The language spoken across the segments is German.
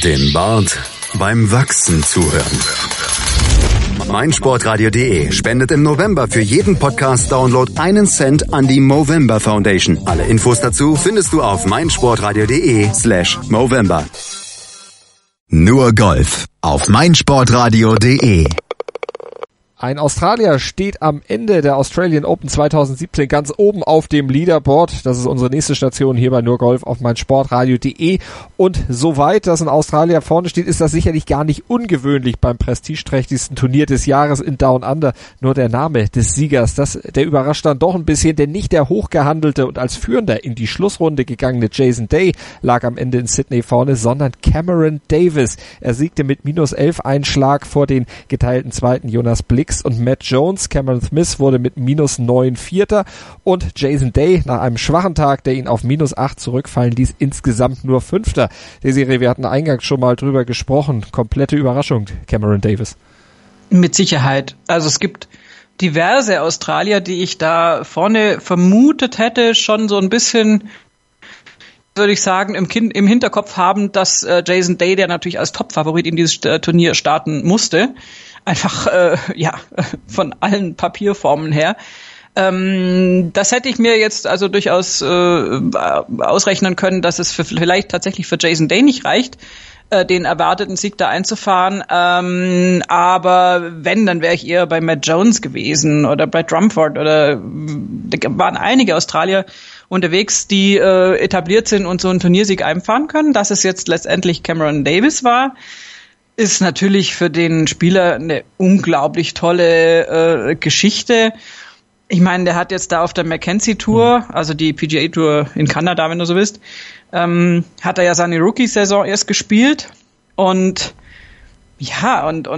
Dem Bart beim Wachsen zuhören. meinsportradio.de spendet im November für jeden Podcast-Download 1 Cent an die Movember Foundation. Alle Infos dazu findest du auf meinsportradio.de/Movember. Nur Golf auf meinsportradio.de. Ein Australier steht am Ende der Australian Open 2017 ganz oben auf dem Leaderboard. Das ist unsere nächste Station hier bei Nur Golf auf meinsportradio.de. Und soweit, dass ein Australier vorne steht, ist das sicherlich gar nicht ungewöhnlich beim prestigeträchtigsten Turnier des Jahres in Down Under. Nur der Name des Siegers, der überrascht dann doch ein bisschen, denn nicht der hochgehandelte und als Führender in die Schlussrunde gegangene Jason Day lag am Ende in Sydney vorne, sondern Cameron Davis. Er siegte mit -11 einen Schlag vor den geteilten Zweiten Jonas Blick und Matt Jones. Cameron Smith wurde mit -9 Vierter und Jason Day nach einem schwachen Tag, der ihn auf -8 zurückfallen ließ, insgesamt nur Fünfter. Desiree, wir hatten eingangs schon mal drüber gesprochen. Komplette Überraschung, Cameron Davis. Mit Sicherheit. Also es gibt diverse Australier, die ich da vorne vermutet hätte, schon so ein bisschen, würde ich sagen, im Hinterkopf haben, dass Jason Day, der natürlich als Topfavorit in dieses Turnier starten musste, einfach, von allen Papierformen her. Das hätte ich mir jetzt also durchaus ausrechnen können, dass es vielleicht tatsächlich für Jason Day nicht reicht, den erwarteten Sieg da einzufahren. Aber wenn, dann wäre ich eher bei Matt Jones gewesen oder bei Drumford oder da waren einige Australier unterwegs, die etabliert sind und so einen Turniersieg einfahren können. Dass es jetzt letztendlich Cameron Davis war, ist natürlich für den Spieler eine unglaublich tolle Geschichte. Ich meine, der hat jetzt da auf der Mackenzie Tour, also die PGA Tour in Kanada, wenn du so willst, hat er ja seine Rookie-Saison erst gespielt und ja, und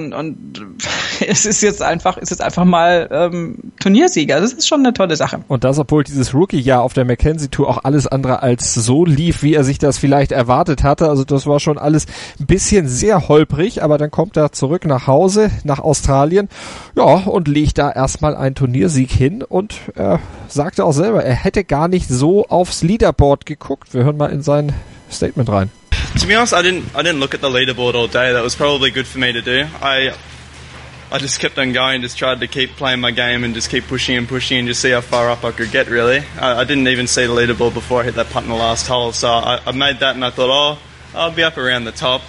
es ist jetzt einfach mal Turniersieger. Das ist schon eine tolle Sache. Und das, obwohl dieses Rookie-Jahr auf der Mackenzie Tour auch alles andere als so lief, wie er sich das vielleicht erwartet hatte. Also das war schon alles ein bisschen sehr holprig, aber dann kommt er zurück nach Hause, nach Australien, ja, und legt da erstmal einen Turniersieg hin und er sagte auch selber, er hätte gar nicht so aufs Leaderboard geguckt. Wir hören mal in sein Statement rein. To be honest, I didn't look at the leaderboard all day. That was probably good for me to do. I just kept on going, just tried to keep playing my game and just keep pushing and just see how far up I could get, really. I didn't even see the leaderboard before I hit that putt in the last hole, so I made that and I thought, I'll be up around the top.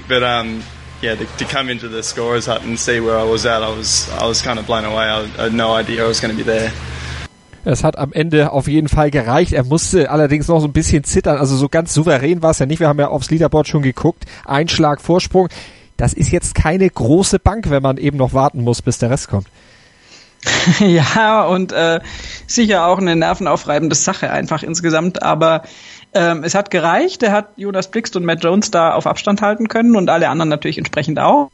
To come into the scorer's hut and see where I was at, I was kind of blown away. I had no idea I was going to be there. Es hat am Ende auf jeden Fall gereicht. Er musste allerdings noch so ein bisschen zittern. Also so ganz souverän war es ja nicht. Wir haben ja aufs Leaderboard schon geguckt. Ein Schlag Vorsprung. Das ist jetzt keine große Bank, wenn man eben noch warten muss, bis der Rest kommt. Ja, und sicher auch eine nervenaufreibende Sache einfach insgesamt. Aber es hat gereicht. Er hat Jonas Blixt und Matt Jones da auf Abstand halten können und alle anderen natürlich entsprechend auch.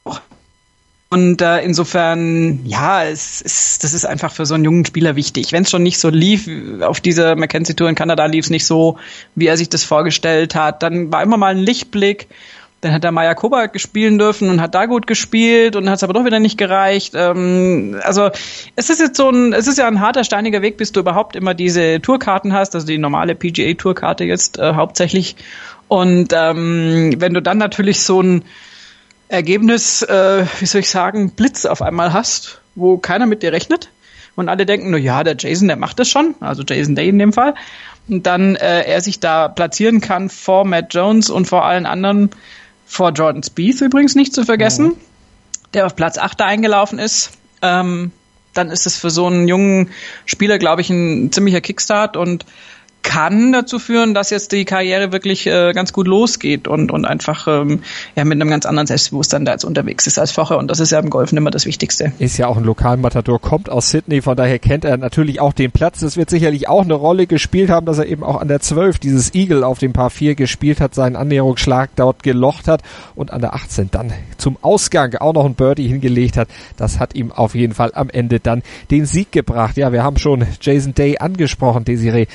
Und insofern, ja, das ist einfach für so einen jungen Spieler wichtig. Wenn es schon nicht so lief, auf dieser Mackenzie Tour in Kanada lief es nicht so, wie er sich das vorgestellt hat, dann war immer mal ein Lichtblick. Dann hat er Mayakoba spielen dürfen und hat da gut gespielt und hat es aber doch wieder nicht gereicht. Also es ist ja ein harter, steiniger Weg, bis du überhaupt immer diese Tourkarten hast, also die normale PGA-Tourkarte jetzt hauptsächlich. Und wenn du dann natürlich so ein Ergebnis, Blitz auf einmal hast, wo keiner mit dir rechnet und alle denken, nur ja, der Jason, der macht das schon, also Jason Day in dem Fall, und dann er sich da platzieren kann vor Matt Jones und vor allen anderen, vor Jordan Spieth übrigens nicht zu vergessen, der auf Platz 8 da eingelaufen ist, dann ist es für so einen jungen Spieler, glaube ich, ein ziemlicher Kickstart und kann dazu führen, dass jetzt die Karriere wirklich ganz gut losgeht und einfach mit einem ganz anderen Selbstbewusstsein da jetzt unterwegs ist als vorher. Und das ist ja im Golfen immer das Wichtigste. Ist ja auch ein Lokalmatador, kommt aus Sydney, von daher kennt er natürlich auch den Platz. Das wird sicherlich auch eine Rolle gespielt haben, dass er eben auch an der 12 dieses Eagle auf dem Par 4 gespielt hat, seinen Annäherungsschlag dort gelocht hat und an der 18 dann zum Ausgang auch noch ein Birdie hingelegt hat. Das hat ihm auf jeden Fall am Ende dann den Sieg gebracht. Ja, wir haben schon Jason Day angesprochen, Desiree.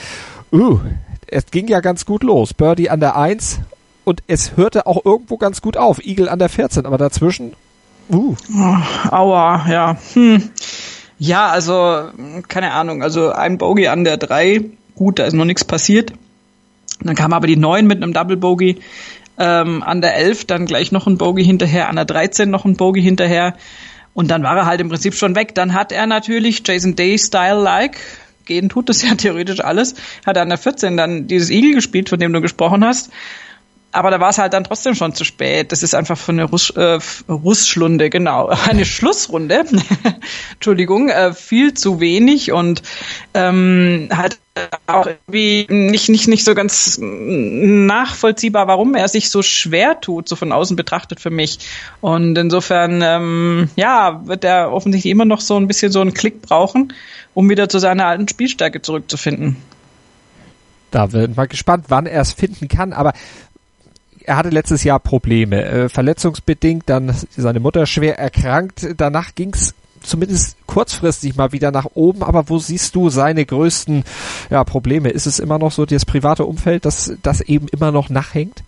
Es ging ja ganz gut los. Birdie an der 1 und es hörte auch irgendwo ganz gut auf. Eagle an der 14, aber dazwischen, Aua, ja. Ja, also, keine Ahnung. Also ein Bogey an der 3, gut, da ist noch nichts passiert. Dann kam aber die 9 mit einem Double Bogey. an der 11 dann gleich noch ein Bogey hinterher, an der 13 noch ein Bogey hinterher und dann war er halt im Prinzip schon weg. Dann hat er natürlich Jason Day-Style-like, gehen tut das ja theoretisch alles, hat er an der 14 dann dieses Eagle gespielt, von dem du gesprochen hast. Aber da war es halt dann trotzdem schon zu spät. Das ist einfach für eine Russschlunde, genau. Eine Schlussrunde, Entschuldigung, viel zu wenig und halt auch irgendwie nicht so ganz nachvollziehbar, warum er sich so schwer tut, so von außen betrachtet für mich. Und insofern, wird er offensichtlich immer noch so ein bisschen so einen Klick brauchen, um wieder zu seiner alten Spielstärke zurückzufinden. Da wird mal gespannt, wann er es finden kann, aber er hatte letztes Jahr Probleme, verletzungsbedingt, dann seine Mutter schwer erkrankt, danach ging's zumindest kurzfristig mal wieder nach oben, aber wo siehst du seine größten Probleme? Ist es immer noch so das private Umfeld, das eben immer noch nachhängt?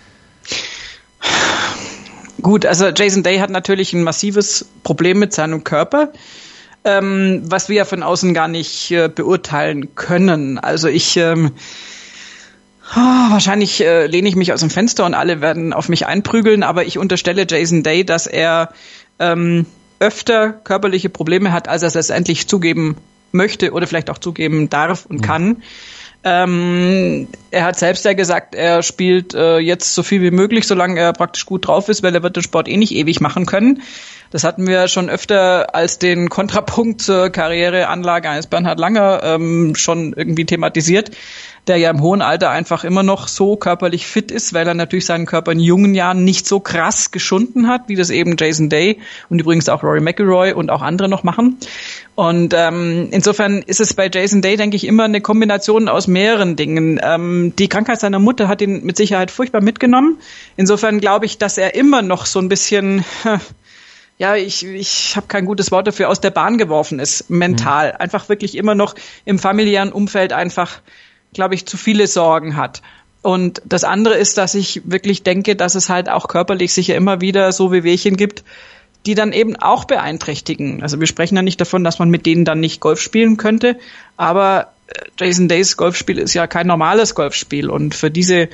Gut, also Jason Day hat natürlich ein massives Problem mit seinem Körper, was wir ja von außen gar nicht beurteilen können. Also wahrscheinlich lehne ich mich aus dem Fenster und alle werden auf mich einprügeln, aber ich unterstelle Jason Day, dass er öfter körperliche Probleme hat, als er es letztendlich zugeben möchte oder vielleicht auch zugeben darf und kann. Er hat selbst ja gesagt, er spielt jetzt so viel wie möglich, solange er praktisch gut drauf ist, weil er wird den Sport eh nicht ewig machen können. Das hatten wir schon öfter als den Kontrapunkt zur Karriereanlage eines Bernhard Langer schon irgendwie thematisiert, der ja im hohen Alter einfach immer noch so körperlich fit ist, weil er natürlich seinen Körper in jungen Jahren nicht so krass geschunden hat, wie das eben Jason Day und übrigens auch Rory McIlroy und auch andere noch machen. Und insofern ist es bei Jason Day, denke ich, immer eine Kombination aus mehreren Dingen. Die Krankheit seiner Mutter hat ihn mit Sicherheit furchtbar mitgenommen. Insofern glaube ich, dass er immer noch so ein bisschen... ich habe kein gutes Wort dafür, aus der Bahn geworfen ist, mental. Einfach wirklich immer noch im familiären Umfeld einfach, glaube ich, zu viele Sorgen hat. Und das andere ist, dass ich wirklich denke, dass es halt auch körperlich sicher immer wieder so Wehwehchen gibt, die dann eben auch beeinträchtigen. Also wir sprechen ja nicht davon, dass man mit denen dann nicht Golf spielen könnte, aber Jason Days Golfspiel ist ja kein normales Golfspiel und für diese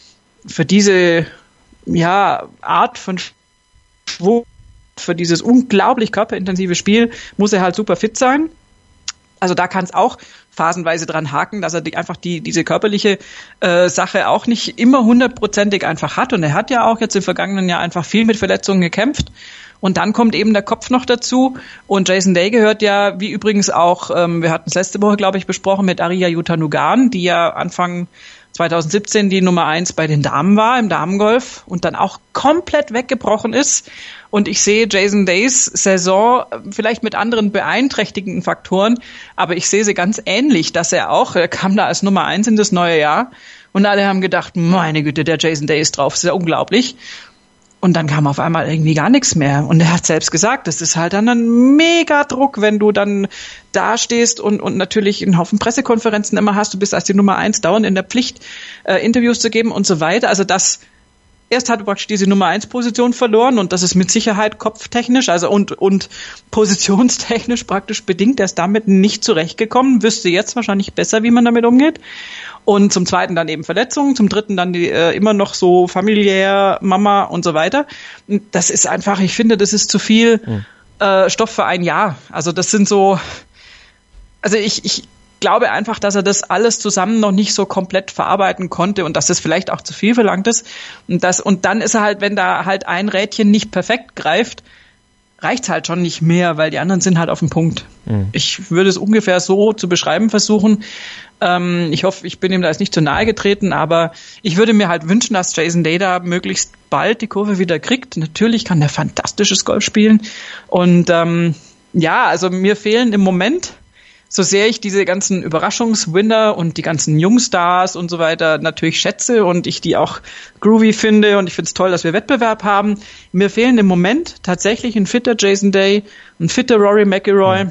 Art von Schwung, für dieses unglaublich körperintensive Spiel muss er halt super fit sein. Also da kann es auch phasenweise dran haken, dass er diese körperliche Sache auch nicht immer 100%ig einfach hat. Und er hat ja auch jetzt im vergangenen Jahr einfach viel mit Verletzungen gekämpft. Und dann kommt eben der Kopf noch dazu. Und Jason Day gehört ja, wie übrigens auch, wir hatten es letzte Woche, glaube ich, besprochen, mit Ariya Jutanugarn, die ja Anfang 2017 die Nummer 1 bei den Damen war, im Damengolf und dann auch komplett weggebrochen ist. Und ich sehe Jason Days Saison vielleicht mit anderen beeinträchtigenden Faktoren, aber ich sehe sie ganz ähnlich, dass er kam da als Nummer 1 in das neue Jahr und alle haben gedacht, meine Güte, der Jason Day ist drauf, ist ja unglaublich. Und dann kam auf einmal irgendwie gar nichts mehr. Und er hat selbst gesagt, das ist halt dann ein mega Druck, wenn du dann da stehst und natürlich einen Haufen Pressekonferenzen immer hast. Du bist als die Nummer 1 dauernd in der Pflicht, Interviews zu geben und so weiter. Also erst hat er praktisch diese Nummer 1 Position verloren und das ist mit Sicherheit kopftechnisch, also und positionstechnisch praktisch bedingt. Er ist damit nicht zurechtgekommen, wüsste jetzt wahrscheinlich besser, wie man damit umgeht. Und zum Zweiten dann eben Verletzungen, zum Dritten dann die immer noch so familiär, Mama und so weiter. Das ist einfach, ich finde, das ist zu viel Stoff für ein Jahr. Also das sind so, also ich glaube einfach, dass er das alles zusammen noch nicht so komplett verarbeiten konnte und dass das vielleicht auch zu viel verlangt ist. Und dann ist er halt, wenn da halt ein Rädchen nicht perfekt greift, reicht's halt schon nicht mehr, weil die anderen sind halt auf dem Punkt. Ich würde es ungefähr so zu beschreiben versuchen. Ich hoffe, ich bin ihm da jetzt nicht zu nahe getreten, aber ich würde mir halt wünschen, dass Jason Day da möglichst bald die Kurve wieder kriegt. Natürlich kann der fantastisches Golf spielen und also mir fehlen im Moment, so sehr ich diese ganzen Überraschungswinner und die ganzen Jungstars und so weiter natürlich schätze und ich die auch groovy finde und ich finde es toll, dass wir Wettbewerb haben, mir fehlen im Moment tatsächlich ein fitter Jason Day, ein fitter Rory McIlroy.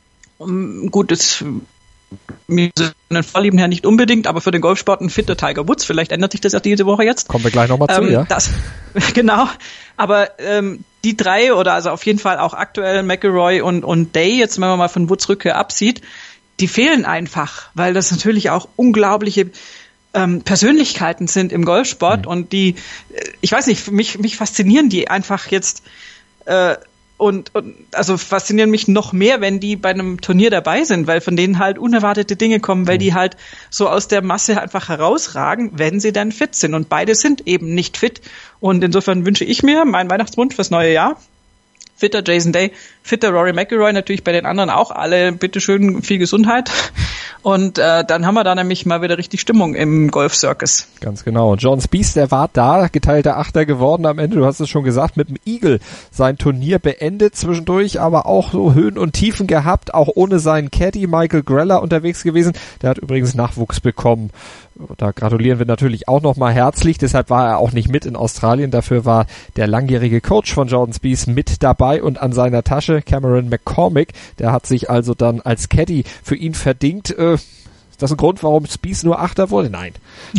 Gut, das mir den Vorlieben her nicht unbedingt, aber für den Golfsport ein fitter Tiger Woods. Vielleicht ändert sich das ja diese Woche jetzt. Kommen wir gleich nochmal zu, ja. Genau, aber die drei oder also auf jeden Fall auch aktuell McIlroy und Day, jetzt wenn man mal von Woods Rückkehr absieht, die fehlen einfach, weil das natürlich auch unglaubliche Persönlichkeiten sind im Golfsport und die, ich weiß nicht, mich faszinieren die einfach jetzt und also faszinieren mich noch mehr, wenn die bei einem Turnier dabei sind, weil von denen halt unerwartete Dinge kommen, weil die halt so aus der Masse einfach herausragen, wenn sie dann fit sind. Und beide sind eben nicht fit. Und insofern wünsche ich mir, mein Weihnachtswunsch fürs neue Jahr, fitter Jason Day, fitter Rory McIlroy, natürlich bei den anderen auch alle, bitteschön viel Gesundheit. Und dann haben wir da nämlich mal wieder richtig Stimmung im Golf-Circus. Ganz genau. Jordan Spieth, der war da, geteilter Achter geworden am Ende, du hast es schon gesagt, mit dem Eagle sein Turnier beendet zwischendurch, aber auch so Höhen und Tiefen gehabt, auch ohne seinen Caddy Michael Greller unterwegs gewesen. Der hat übrigens Nachwuchs bekommen. Da gratulieren wir natürlich auch nochmal herzlich, deshalb war er auch nicht mit in Australien, dafür war der langjährige Coach von Jordan Spieth mit dabei und an seiner Tasche, Cameron McCormick, der hat sich also dann als Caddy für ihn verdingt. Ist das ein Grund, warum Spieth nur Achter wurde? Nein.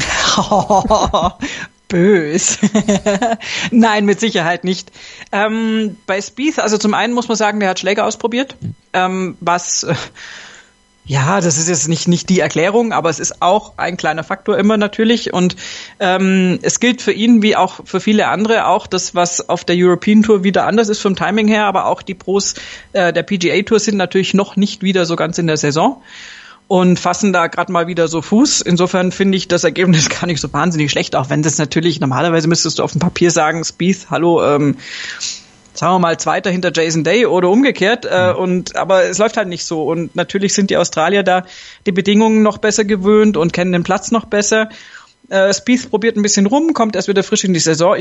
Bös. Nein, mit Sicherheit nicht. Bei Spieth, also zum einen muss man sagen, der hat Schläger ausprobiert, was... Ja, das ist jetzt nicht die Erklärung, aber es ist auch ein kleiner Faktor immer natürlich und es gilt für ihn wie auch für viele andere auch das, was auf der European Tour wieder anders ist vom Timing her, aber auch die Pros der PGA Tour sind natürlich noch nicht wieder so ganz in der Saison und fassen da gerade mal wieder so Fuß. Insofern finde ich das Ergebnis gar nicht so wahnsinnig schlecht, auch wenn das natürlich, normalerweise müsstest du auf dem Papier sagen, Spieth, hallo, sagen wir mal, Zweiter hinter Jason Day oder umgekehrt, aber es läuft halt nicht so. Und natürlich sind die Australier da die Bedingungen noch besser gewöhnt und kennen den Platz noch besser. Spieth probiert ein bisschen rum, kommt erst wieder frisch in die Saison.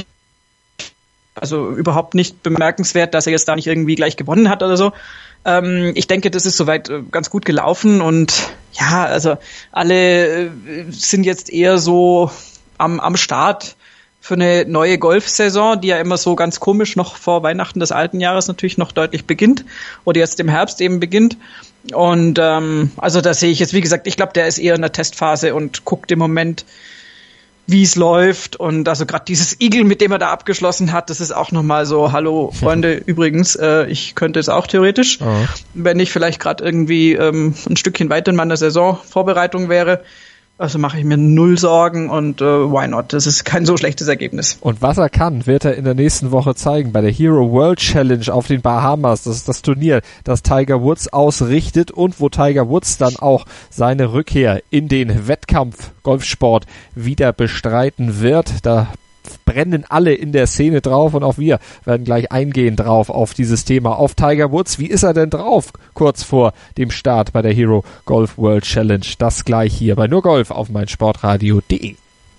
Also überhaupt nicht bemerkenswert, dass er jetzt da nicht irgendwie gleich gewonnen hat oder so. Ich denke, das ist soweit ganz gut gelaufen und ja, also alle sind jetzt eher so am Start für eine neue Golfsaison, die ja immer so ganz komisch noch vor Weihnachten des alten Jahres natürlich noch deutlich beginnt oder jetzt im Herbst eben beginnt. Und also da sehe ich jetzt, wie gesagt, ich glaube, der ist eher in der Testphase und guckt im Moment, wie es läuft. Und also gerade dieses Eagle, mit dem er da abgeschlossen hat, das ist auch nochmal so, hallo Freunde, übrigens, ich könnte es auch theoretisch, wenn ich vielleicht gerade irgendwie ein Stückchen weiter in meiner Saisonvorbereitung wäre. Also mache ich mir null Sorgen und why not? Das ist kein so schlechtes Ergebnis. Und was er kann, wird er in der nächsten Woche zeigen bei der Hero World Challenge auf den Bahamas. Das ist das Turnier, das Tiger Woods ausrichtet und wo Tiger Woods dann auch seine Rückkehr in den Wettkampf Golfsport wieder bestreiten wird. Da brennen alle in der Szene drauf und auch wir werden gleich eingehen drauf auf dieses Thema, auf Tiger Woods. Wie ist er denn drauf kurz vor dem Start bei der Hero Golf World Challenge? Das gleich hier bei nur Golf auf meinsportradio.de.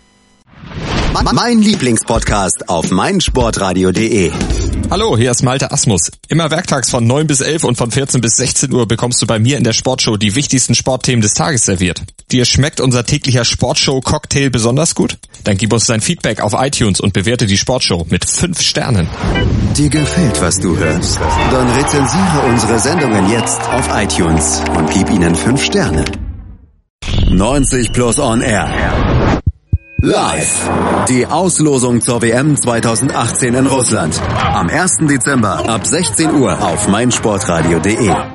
Mein Lieblingspodcast auf meinsportradio.de. Hallo, hier ist Malte Asmus. Immer werktags von 9 bis 11 und von 14 bis 16 Uhr bekommst du bei mir in der Sportshow die wichtigsten Sportthemen des Tages serviert. Dir schmeckt unser täglicher Sportshow-Cocktail besonders gut? Dann gib uns dein Feedback auf iTunes und bewerte die Sportshow mit 5 Sternen. Dir gefällt, was du hörst? Dann rezensiere unsere Sendungen jetzt auf iTunes und gib ihnen 5 Sterne. 90 Plus On Air. Live. Die Auslosung zur WM 2018 in Russland. Am 1. Dezember ab 16 Uhr auf meinsportradio.de.